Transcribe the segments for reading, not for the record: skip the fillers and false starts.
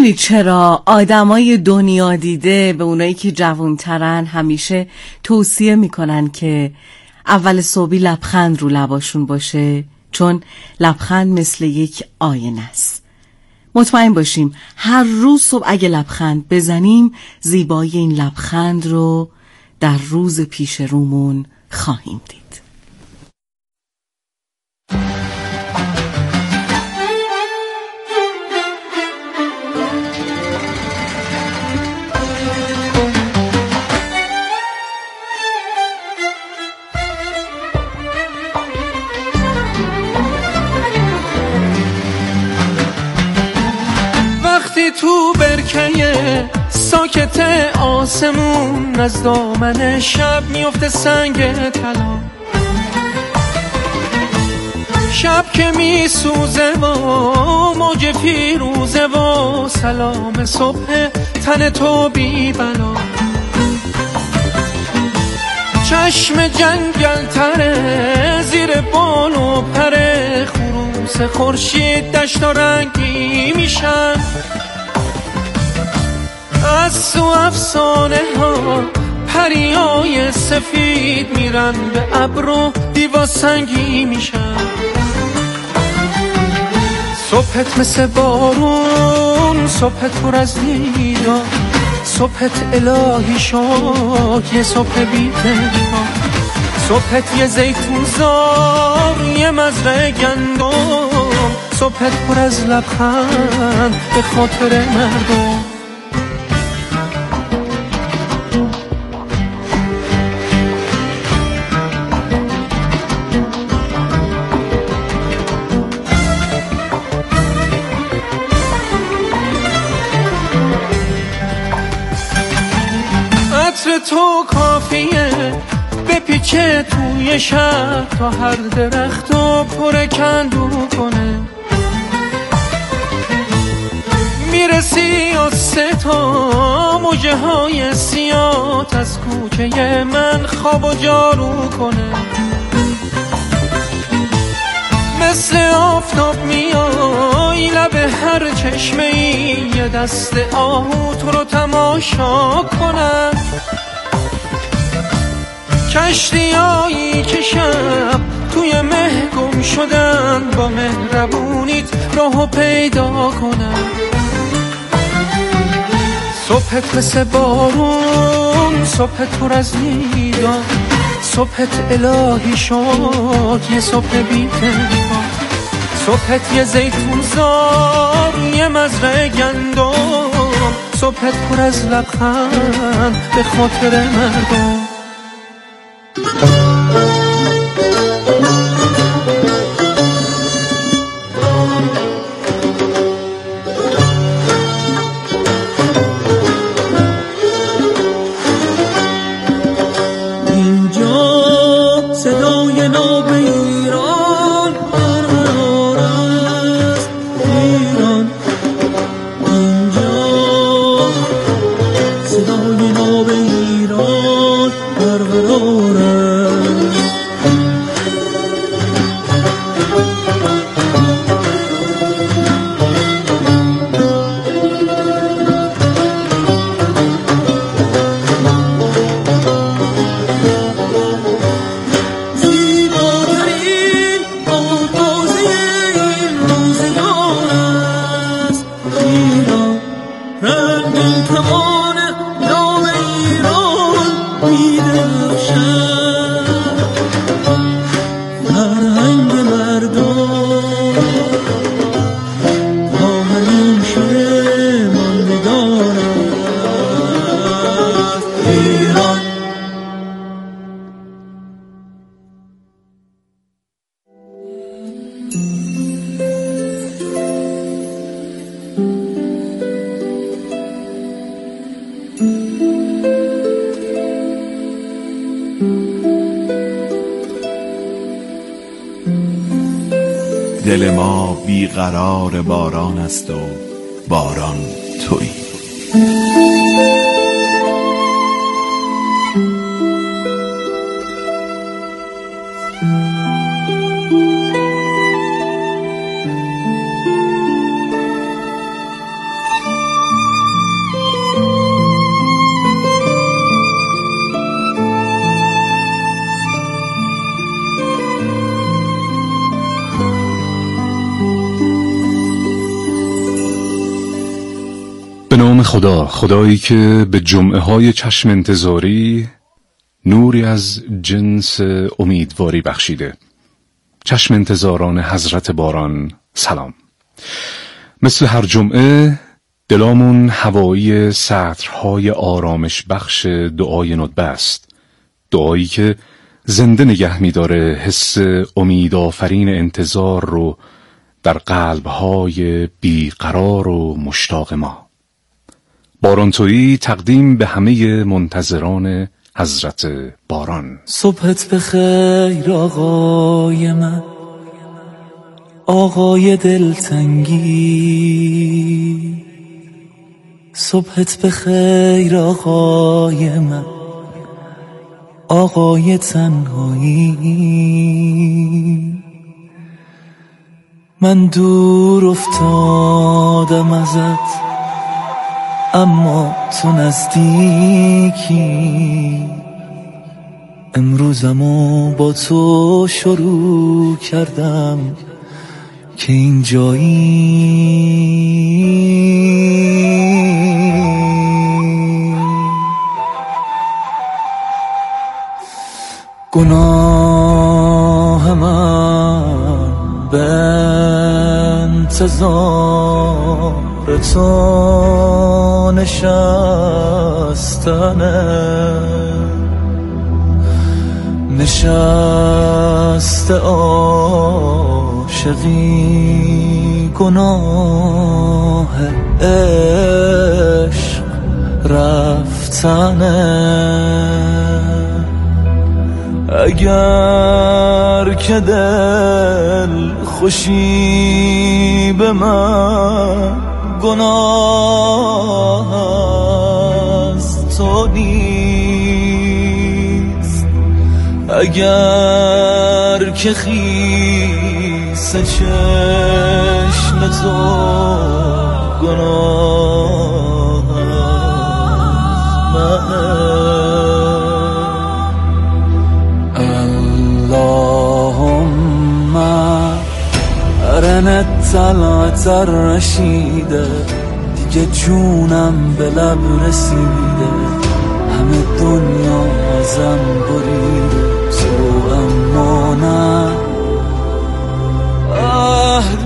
میدونید چرا آدمای دنیا دیده به اونایی که جوانترن همیشه توصیه میکنن که اول صبحی لبخند رو لباشون باشه؟ چون لبخند مثل یک آینه است. مطمئن باشیم هر روز صبح اگه لبخند بزنیم زیبایی این لبخند رو در روز پیش رومون خواهیم دید. تو برکه ساکت آسمون از دامن شب میفته سنگ طلا، شب که میسوزه و موج فیروزه و سلام صبح تن تو بی بلا. چشم جنگل تره زیر بال و پر خروس خورشید دشت و رنگی میشن، از تو افسانه ها پریای سفید میرن به ابر و دیوا سنگی میشن. صبحت مثل بارون، صبحت پر از نیدا، صبحت الهی شد یه صبح بی تنها، صبحت یه زیتون زار یه مزرعه گندم، صبحت پر از لبخند به خاطر مردم. تو کافیه بپیچه توی شهر تا هر درخت و پر کندو کنه، میرسی از سه تا موجه های سیاه از کوچه من خواب و جارو کنه. مثل آفتاب میای لب هر چشمه ای یه دست آهو تو رو تماشا کنن، کشتیایی که شب توی مه گم شدن با مهربونیت راهو پیدا کنن. صبحت مثل بارون، صبحت پر از نیدا، صبحت الهی شد یه صبح بی تنها، صبحت یه زیتون زار یه مزرعه گندم، صبحت پر از لبخند به خاطر مردم. دل ما بیقرار باران است و باران تویی. به نام خدا، خدایی که به جمعه های چشم انتظاری نوری از جنس امیدواری بخشیده. چشم انتظاران حضرت باران سلام. مثل هر جمعه دلامون هوایی سطرهای آرامش بخش دعای ندبه است، دعایی که زنده نگه می‌داره حس امیدآفرین انتظار رو در قلب‌های بیقرار و مشتاق ما. بارانتویی تقدیم به همه منتظران حضرت باران. صبحت بخیر آقای من، آقای دلتنگی. صبحت بخیر آقای من، آقای تنهایی. من دور افتادم ازت اما تو نزدیکی. امروزمو با تو شروع کردم که اینجایی. گناه من به انتظار تو نشست عاشقی. گناه عشق رفتنه. اگر که دل خوشی به من گناه از تو نیست. اگر که خیس چشم تو گناه منه. اللهم ارنت طلعت الرشیده. دیگه جونم به لب رسیده، همه دنیا ازم بریده، تو اما نه. عهد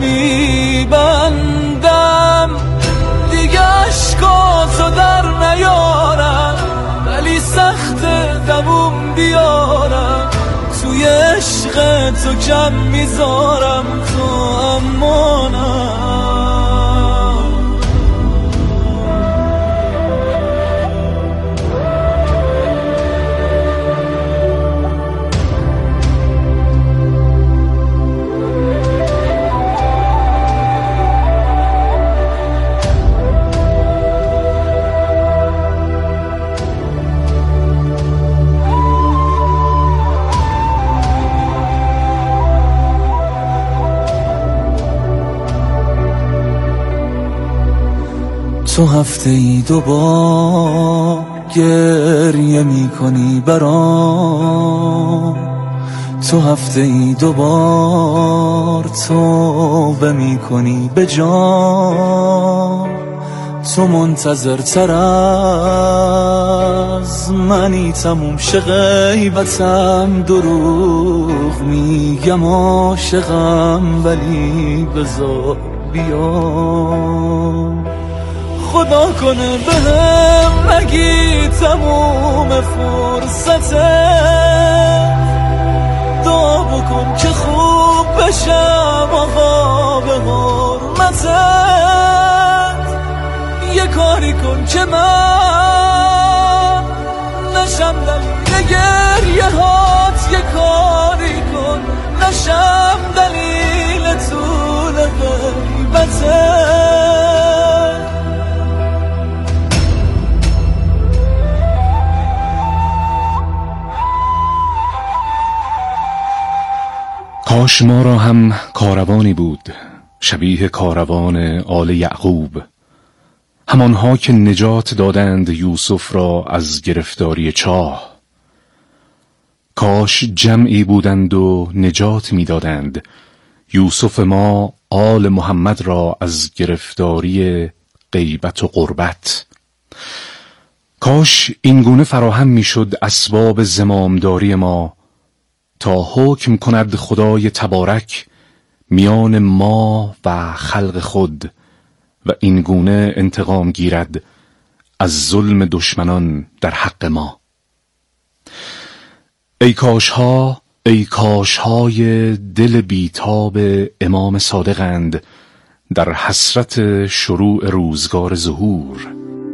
میبندم دیگه عشقاتو در نیارم، ولی سخت دووم بیارم. توی عشق تو کم میذارم، تو اما نه. تو هفته ای 2 بار گریه می کنی برام. تو هفته ای 2 بار توبه می کنی به جان. تو منتظرتر از منی تموم شه غیبتم. دروغ میگم عاشقم، ولی بذار بیام. خدا کنه بهم نگی تموم فرصته. دعا بکن که خوب بشم آقا به حرمتت. یه کاری کن که من نشم دلیل گریه هات. یه کاری کن نشم دلیل طول غیبتت. کاش ما را هم کاروانی بود شبیه کاروان آل یعقوب، همانها که نجات دادند یوسف را از گرفتاری چاه. کاش جمعی بودند و نجات می‌دادند یوسف ما آل محمد را از گرفتاری غیبت و غربت. کاش اینگونه فراهم میشد اسباب زمامداری ما تا حکم کند خدای تبارک میان ما و خلق خود و اینگونه انتقام گیرد از ظلم دشمنان در حق ما. ای کاشهای دل بیتاب امام صادقند در حسرت شروع روزگار ظهور.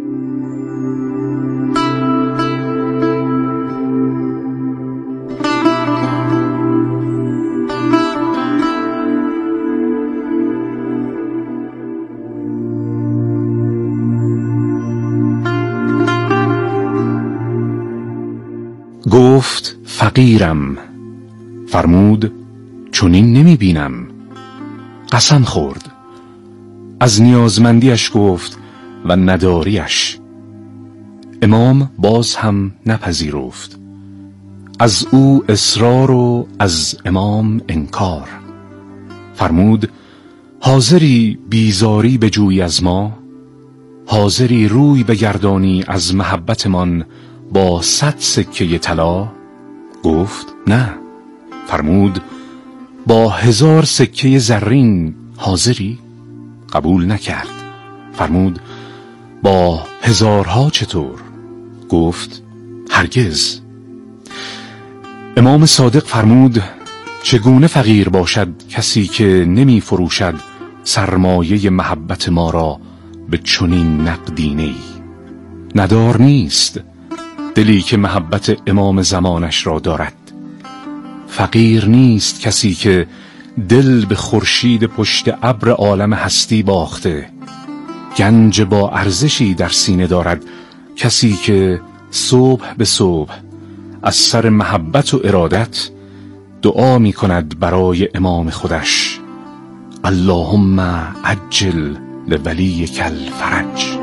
گفت فقیرم، فرمود چنین نمی بینم. قسم خورد، از نیازمندیش گفت و نداریش. امام باز هم نپذیرفت، از او اصرار و از امام انکار. فرمود حاضری بیزاری بجویی از ما؟ حاضری روی بگردانی از محبتمان با 100 سکه طلا؟ گفت نه. فرمود با 1000 سکه زرین حاضری؟ قبول نکرد. فرمود با 1000ها چطور؟ گفت هرگز. امام صادق فرمود چگونه فقیر باشد کسی که نمی فروشد سرمایه محبت ما را به چنین نقدینه‌ای؟ ندار نیست دلی که محبت امام زمانش را دارد. فقیر نیست کسی که دل به خورشید پشت ابر عالم هستی باخته. گنج با ارزشی در سینه دارد کسی که صبح به صبح از سر محبت و ارادت دعا می کند برای امام خودش: اللهم عجل لولیک الفرج.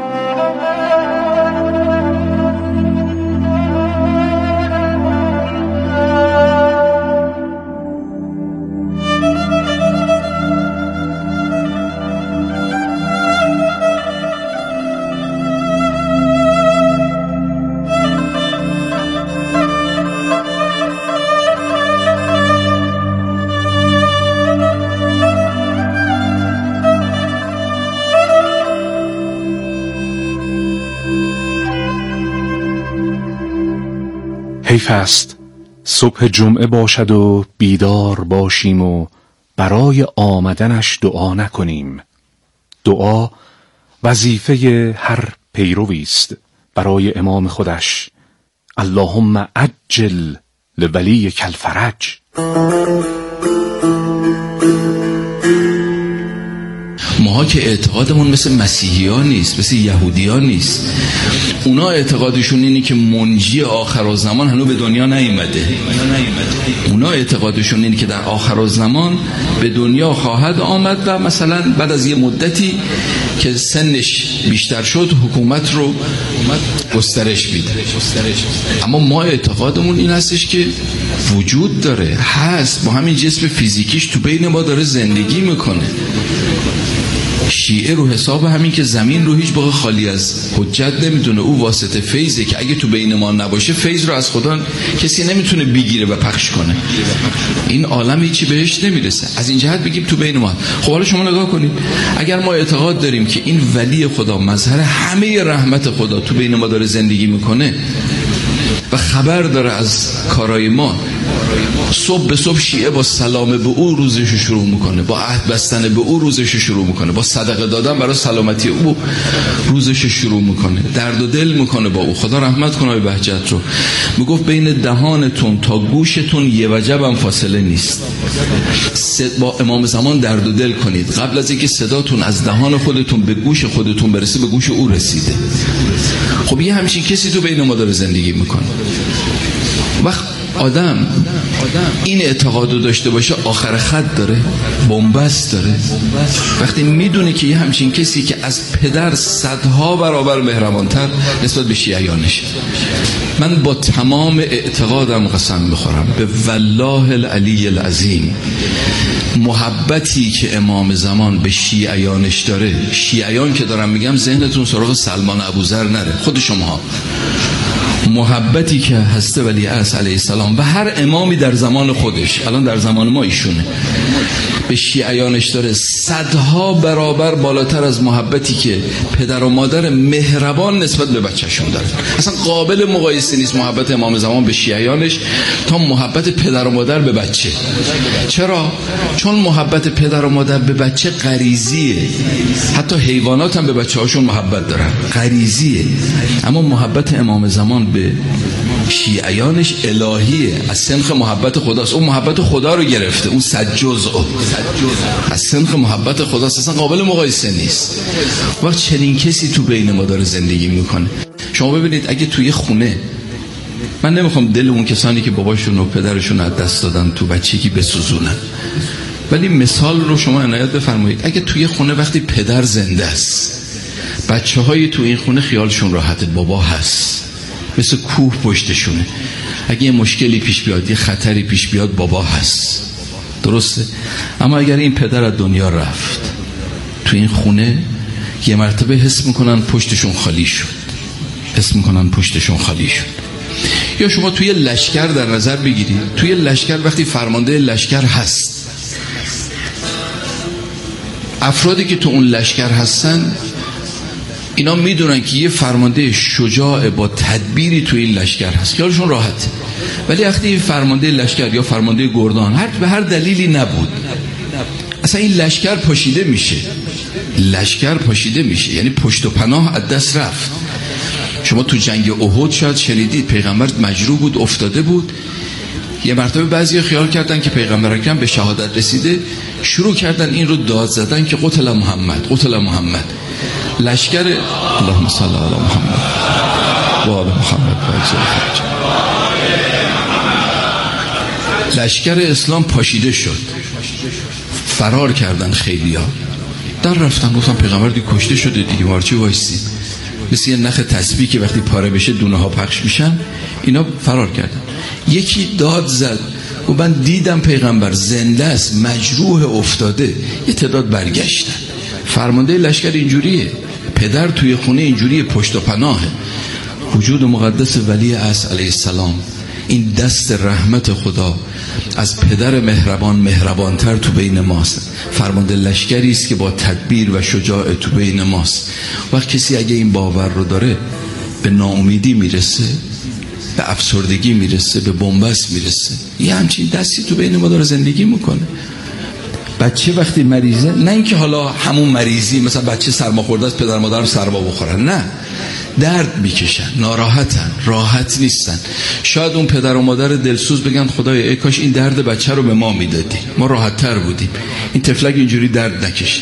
حیف است صبح جمعه باشد و بیدار باشیم و برای آمدنش دعا نکنیم. دعا وظیفه هر پیروی است برای امام خودش: اللهم عجل لولیک الفرج. ماها که اعتقادمون مثل مسیحی ها نیست، مثل یهودی ها نیست. اونا اعتقادشون اینه که منجی آخرالزمان هنوز به دنیا نیامده. اونا اعتقادشون اینه که در آخرالزمان به دنیا خواهد آمد و مثلا بعد از یه مدتی که سنش بیشتر شد حکومت رو گسترش میده. اما ما اعتقادمون این هستش که وجود داره، هست، با همین جسم فیزیکیش تو بین ما داره زندگی میکنه. شیعه رو حساب همین که زمین رو هیچ موقع خالی از حجت نمیدونه، او واسطه فیضه که اگه تو بین ما نباشه فیض رو از خدا کسی نمیتونه بگیره و پخش کنه. این عالم هیچی بهش نمیرسه. از این جهت بگیم تو بین ما. خب حالا شما نگاه کنید، اگر ما اعتقاد داریم که این ولی خدا مظهر همه رحمت خدا تو بین ما داره زندگی میکنه و خبر داره از کارای ما، صبح به صبح شیعه با سلام به او روزش شروع میکنه، با عهد بستن به او روزش شروع میکنه، با صدقه دادن برای سلامتی او روزش شروع میکنه، درد و دل میکنه با او. خدا رحمت کنه بهجت رو. میگفت بین دهانتون تا گوشتون یه وجبم فاصله نیست. با امام زمان درد و دل کنید قبل از اینکه صداتون از دهان خودتون به گوش خودتون برسه به گوش او رسیده. خب یه همچین کسی تو بین ما داره زندگی میکنه. وقت آدم این اعتقادو داشته باشه آخر خط داره، بنبست داره. وقتی میدونه که یه همچین کسی که از پدر صدها برابر مهربانتر نسبت به شیعیانش، من با تمام اعتقادم قسم میخورم به والله العلی العظیم، محبتی که امام زمان به شیعیانش داره، شیعیان که دارم میگم ذهنتون سراغ سلمان ابوذر نره، خود شما، محبتی که حضرت ولیعصر علیه السلام و هر امامی در زمان خودش، الان در زمان ما ایشونه، به شیعیانش داره صدها برابر بالاتر از محبتی که پدر و مادر مهربان نسبت به بچه‌شون داره. اصلا قابل مقایسه نیست محبت امام زمان به شیعیانش تا محبت پدر و مادر به بچه. چرا؟ چون محبت پدر و مادر به بچه غریزیه. حتی حیوانات هم به بچه‌هاشون محبت دارن، غریزیه. اما محبت امام زمان به شیعیانش الهیه، از سنخ محبت خداست. اون محبت خدا رو گرفته، اون 100 جزء از سنخ محبت خداست، اصلا قابل مقایسه نیست. وقت چنین کسی تو بین ما داره زندگی میکنه. شما ببینید اگه توی خونه، من نمیخوام دل اون کسانی که باباشون و پدرشون از دست دادن تو بچگی بسوزونن، ولی مثال رو شما عنایت بفرمایید. اگه توی خونه وقتی پدر زنده است، بچه های تو این خونه خیالشون راحته، بابا هست، مثل کوه پشتشونه. اگه یه مشکلی پیش بیاد، یه خطری پیش بیاد، بابا هست. درسته؟ اما اگر این پدر از دنیا رفت، تو این خونه یه مرتبه حس میکنن پشتشون خالی شد، حس میکنن پشتشون خالی شد. یا شما توی لشکر در نظر بگیرید، توی لشکر وقتی فرمانده لشکر هست، افرادی که تو اون لشکر هستن اینا میدونن که یه فرمانده شجاع با تدبیری تو این لشکر هست، خیالشون راحته. ولی وقتی این فرمانده لشکر یا فرمانده گردان به هر دلیلی نبود، اصلا این لشکر پاشیده میشه، لشکر پاشیده میشه، یعنی پشت و پناه از دست رفت. شما تو جنگ احد شاید شنیدید، پیغمبر مجروح بود، افتاده بود. یه مرتبه بعضی خیال کردن که پیغمبر اکرم به شهادت رسیده، شروع کردن این رو داد زدن که قتل محمد، قتل محمد. لشکر اللهم صل علی محمد و آل محمد و اجزای خارج. لشکر اسلام پاشیده شد، فرار کردن خیلیا، در رفتن گفتن پیغمبر دیگه کشته شده دیگه، مارچی وایسید. مثل یه نخ تسبیح که وقتی پاره بشه دونه ها پخش میشن، اینا فرار کردن. یکی داد زد و من دیدم پیغمبر زنده است، مجروح افتاده. یه تعداد برگشتن. فرمانده لشکر اینجوریه، پدر توی خونه اینجوریه، پشت و پناهه. وجود مقدس ولیعصر علیه السلام، این دست رحمت خدا از پدر مهربان مهربانتر تو بین ماست. فرمانده لشکری است که با تدبیر و شجاع تو بین ماست. وقت کسی اگه این باور رو داره، به ناامیدی میرسه، به افسردگی میرسه، به بنبست میرسه. یه همچین دستی تو بین ما داره زندگی میکنه. بچه وقتی مریضه، نه اینکه حالا همون مریضی مثلا بچه سرما خورده است پدر مادرم سرما بخورن، نه، درد میکشن، ناراحتن، راحت نیستن. شاید اون پدر و مادر دلسوز بگن خدایا ای کاش این درد بچه رو به ما میدادی، ما راحت تر بودیم، این طفلک اینجوری درد نکشید.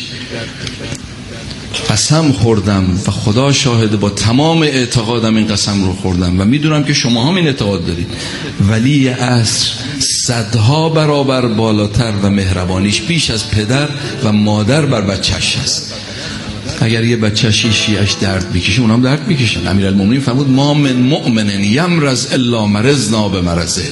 قسم خوردم و خدا شاهد، با تمام اعتقادم این قسم رو خوردم و میدونم که شما هم این اعتقاد دارید. ولی عصر صدها برابر بالاتر و مهربانیش بیش از پدر و مادر بر بچهش هست. اگر یه بچه شیعش درد میکشه، اونام درد میکشن. امیرالمومنین فرمود ما من مؤمن یمرض الا مرضنا بمرضه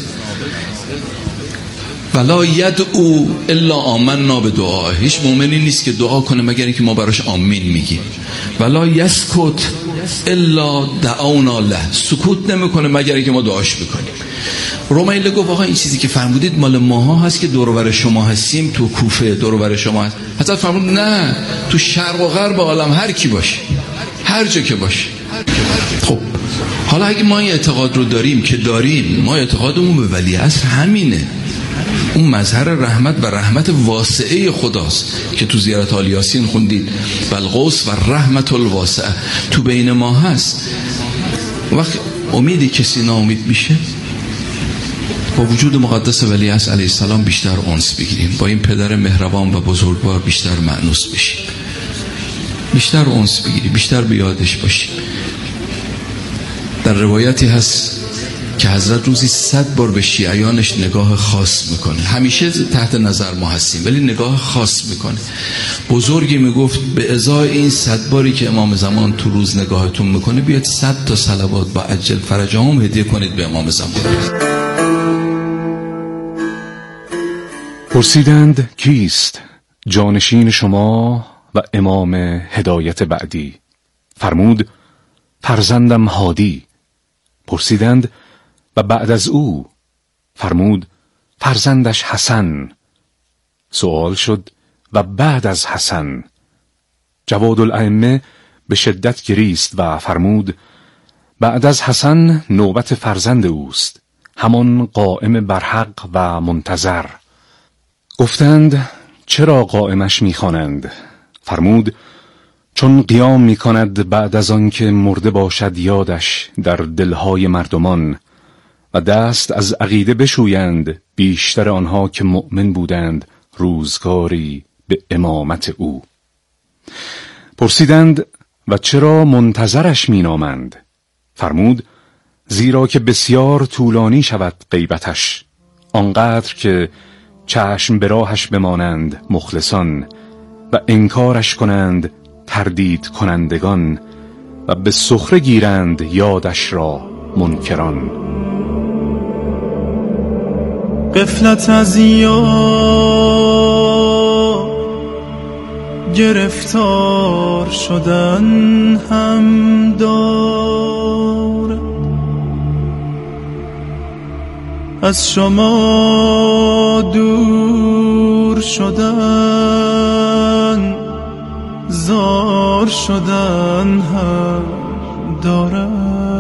ولا یدعو الا آمنا بدعاه. هیچ مؤمنی نیست که دعا کنه مگر اینکه ما براش آمین میگیم. ولا یسکت الا دعونا له. سکوت نمیکنه مگر اینکه ما دعاش بکنیم. رومیله گفت آقا این چیزی که فرمودید مال ماها هست که دور و بر شما هستیم، تو کوفه دور و بر شما هست. حضرت فرمود نه، تو شرق و غرب عالم هر کی باشه، هر جا که باشه. خب حالا اگه ما این اعتقاد رو داریم که داریم، ما اعتقادمون به ولیعصر همینه، اون مظهر رحمت و رحمت واسعه خداست که تو زیارت آل یاسین خوندید والغوث و رحمت الواسعه تو بین ما هست. وقت امیدی کسی ناامید میشه، با وجود مقدس ولیعصر علیه السلام بیشتر انس بگیریم، با این پدر مهربان و بزرگوار بیشتر مأنوس بشیم، بیشتر انس بگیریم، بیشتر به یادش باشیم. در روایتی هست که حضرت روزی 100 بار به شیعیانش نگاه خاص میکنه. همیشه تحت نظر ما هستیم ولی نگاه خاص میکنه. بزرگی میگفت به ازای این 100 باری که امام زمان تو روز نگاهتون میکنه بیاید 100 تا صلوات با عجل فرجهم هدیه کنید به امام زمان. پرسیدند کیست جانشین شما و امام هدایت بعدی؟ فرمود فرزندم هادی. پرسیدند و بعد از او؟ فرمود فرزندش حسن. سوال شد و بعد از حسن؟ جواد الائمه به شدت گریست و فرمود بعد از حسن نوبت فرزند اوست، همان قائم برحق و منتظر. گفتند چرا قائمش می‌خوانند؟ فرمود چون قیام می‌کند بعد از آن که مرده باشد یادش در دلهای مردمان و دست از عقیده بشویند بیشتر آنها که مؤمن بودند روزگاری به امامت او. پرسیدند و چرا منتظرش مینامند؟ فرمود زیرا که بسیار طولانی شود غیبتش، آنقدر که چشم به راهش بمانند مخلصان و انکارش کنند تردید کنندگان و به سخره گیرند یادش را منکران. غفلت از یاد گرفتار شدن هم دارد، از شما دور شدن زار شدن هم دارد.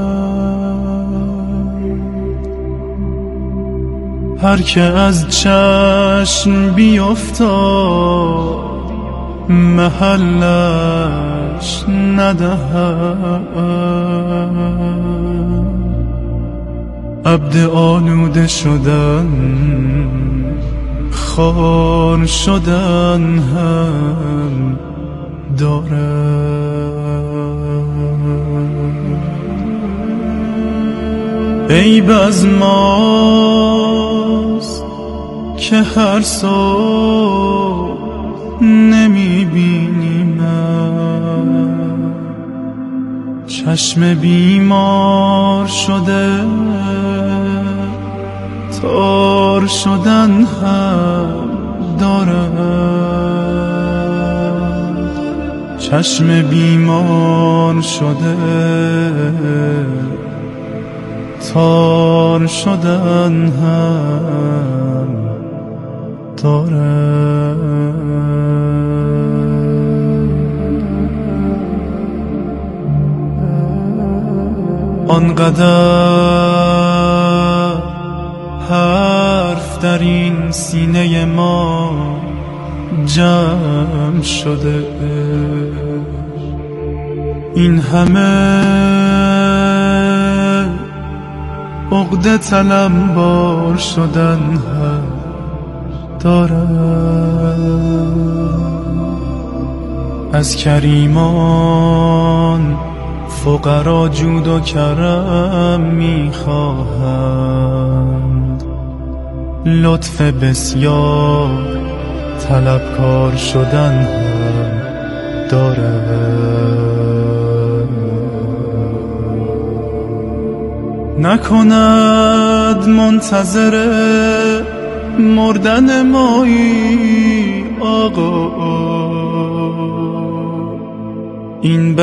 هر که از چشم بیفتاد محلش ندهد، عبد آلوده شدن خار شدن هم دارد. عیب از ماست که هر صبح نمیبینیم، چشم بیمار شده تار شدن هم دارد. چشم بیمار شده تار شدن هم دارد. آنقدر حرف در این سینه ما جمع شده، این همه عقده تلمبار شدن هم دارد. از کریمان فقرا جود و کرم میخواهند، لطف بسیار طلبکار شدن هم دارد. نکند منتظر مردن مایی آقا، این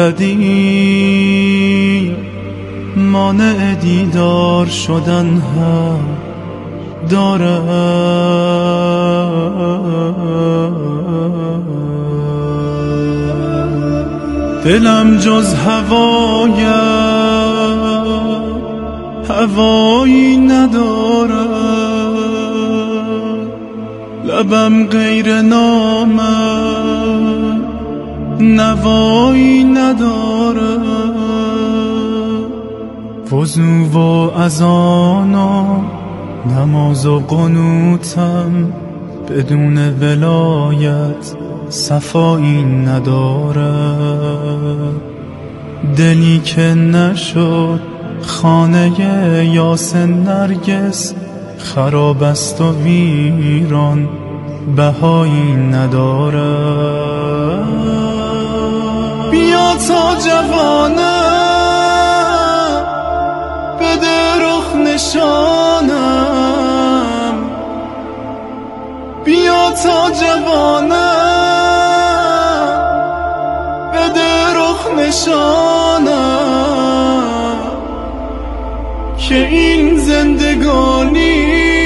بدی مانع دیدار شدن هم دارد. دلم جز هوایی ندارد، لبم غیر نامم نوایی ندارد. وضو و اذان و نماز و قنوتم بدون ولایت صفایی ندارد. دلی که نشد خانه یاسین نرگس خراب است و ویران، بهایی نداره. بیا تا جوانه بده رخ نشانم، بیا تا جوانه بده رخ نشانم، که این زندگانی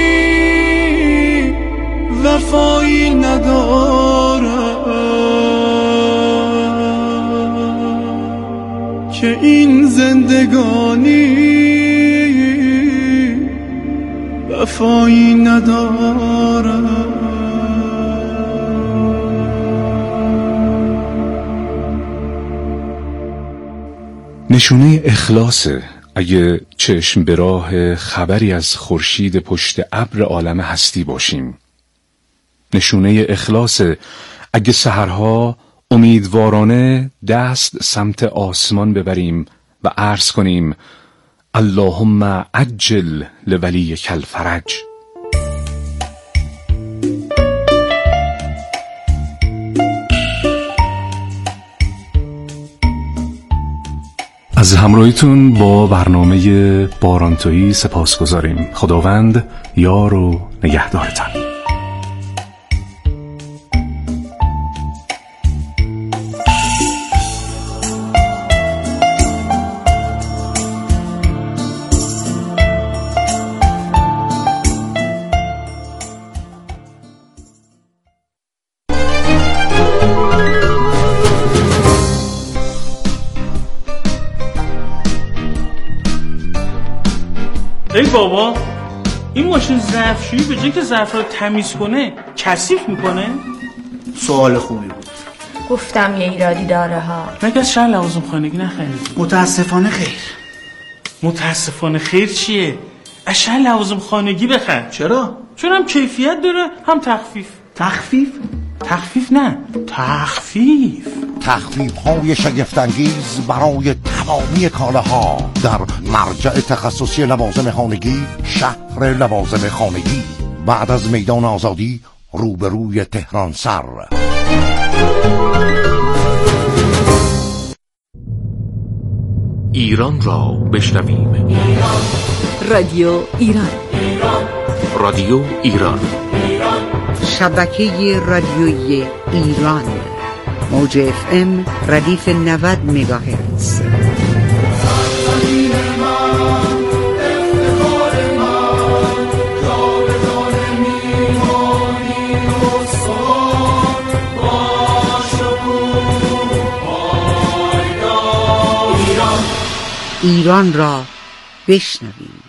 وفایی نداره، که این زندگانی وفایی نداره. نشونه اخلاصه اگه چشم به راه خبری از خورشید پشت ابر عالم هستی باشیم. نشونه اخلاصه اگه سحرها امیدوارانه دست سمت آسمان ببریم و عرض کنیم اللهم عجل لولیک الفرج. از همراهیتون با برنامه بارانتویی سپاسگزاریم. خداوند یار و نگهدارتان. ای بابا، این ماشین ظرفشویی به جای که ظرف رو تمیز کنه کثیف میکنه؟ سوال خوبی بود. گفتم یه ایرادی داره ها. مگه از شهر لوازم خانگی نخرید؟ متاسفانه خیر. متاسفانه خیر چیه؟ از شهر لوازم خانگی بخر. چرا؟ چون هم کیفیت داره هم تخفیف. تخفیف؟ تخفیف نه، تخفیف. تخفیف‌های شگفت‌انگیز برای تمامی کالاها در مرجع تخصصی لوازم خانگی، شهر لوازم خانگی، بعد از میدان آزادی روبروی تهران سر. ایران را بشنویم. رادیو ایران. رادیو ایران. شبکه رادیویی ایران. موج FM ردیف 90 مگاهرتز. ایران را بشنویم.